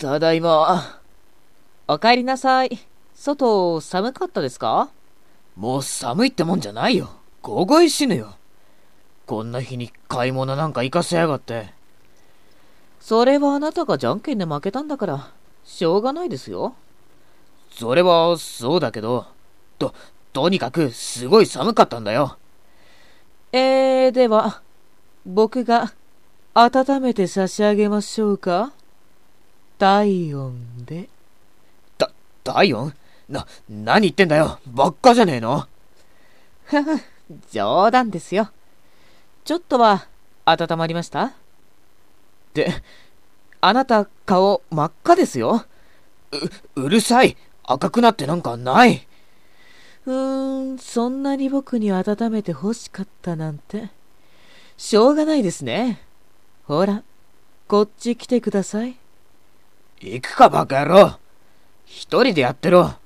ただいま。 お帰りなさい。外寒かったですか？ もう寒いってもんじゃないよ。凍え死ぬよ。こんな日に買い物なんか行かせやがって。 それはあなたがじゃんけんで負けたんだから、しょうがないですよ。 それはそうだけど、とにかくすごい寒かったんだよ。 では、僕が温めて差し上げましょうか？体温で。 体温？何言ってんだよ。ばっかじゃねえの。 ふふ、冗談ですよ。ちょっとは温まりました？ で、 あなた顔真っ赤ですよ。 うるさい。赤くなってなんかない。 そんなに僕に温めて欲しかったなんて。しょうがないですね。ほら、こっち来てください。 行くかバカ野郎。一人でやってろ。